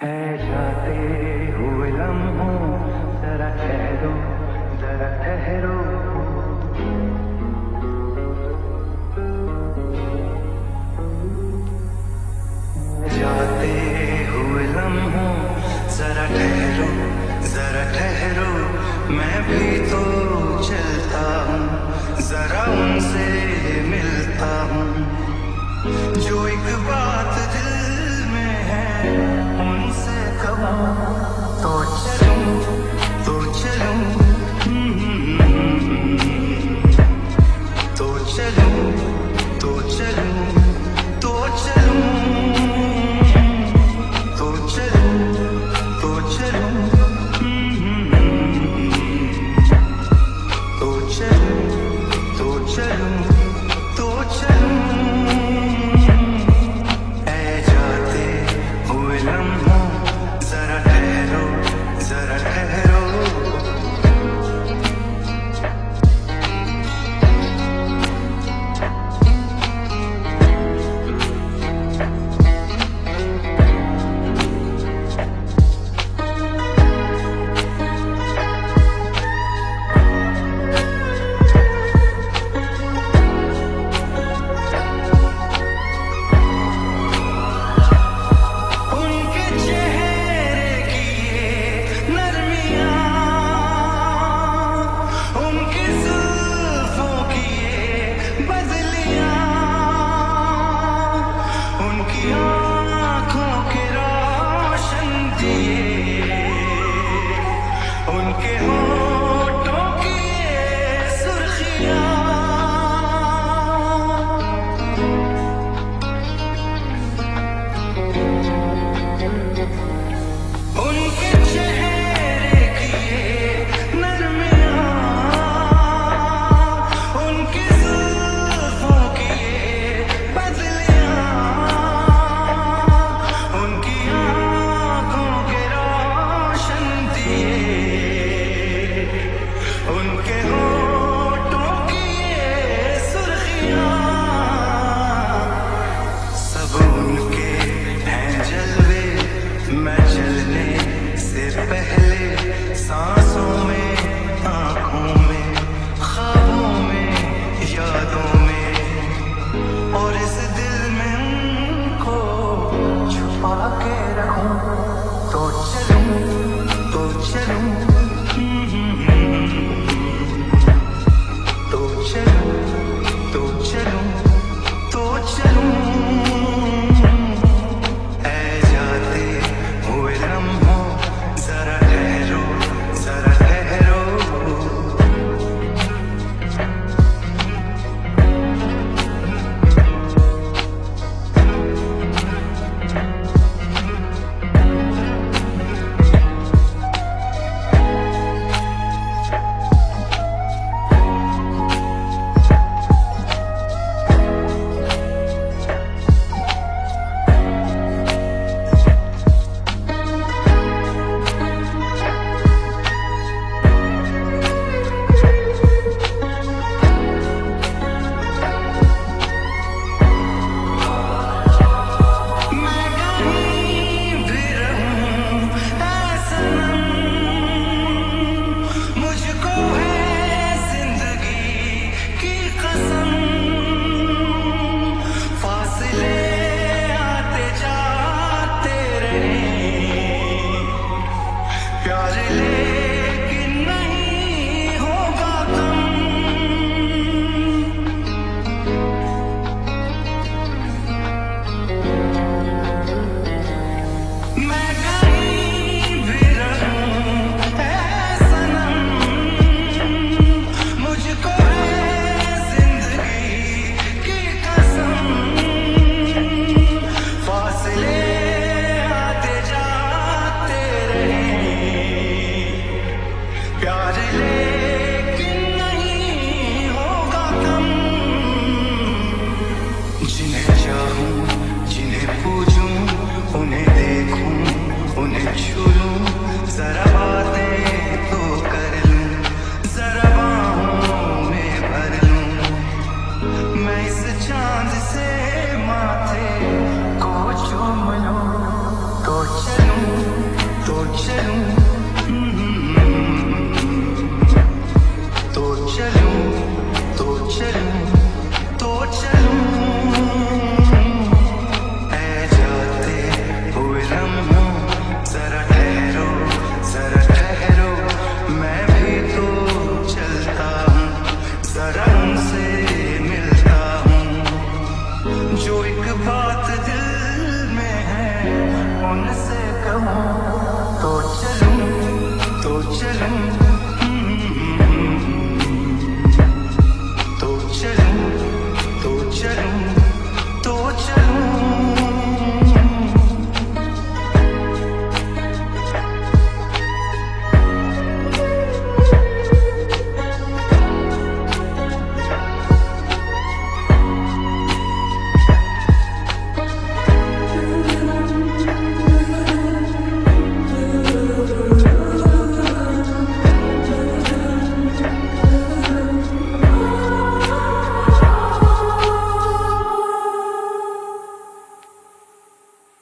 है जाते हुए लम्हों, जरा ठहरो, जरा ठहरो। जाते हुए लम्हों, जरा ठहरो, जरा ठहरो। मैं भी तो चलता हूँ, जरा उनसे मिलता हूँ। जो एक बात दिल में है उनसे कहूँ, तो चलूं, तो चलूं, तो चलूं, तो चलूं, तो चलूं, तो चलूं, तो चलूं, तो चलूं, तो चलूं, तो चलूं। सांसों में, आँखों में, ख्वाबों में, यादों में, और इस दिल में उनको छुपा के रखूं। तो चलूं, तो चलूं, तो चलूं, तो चलूं, तो चलूं। उनसे कहूँ तो चलूं तो चलूं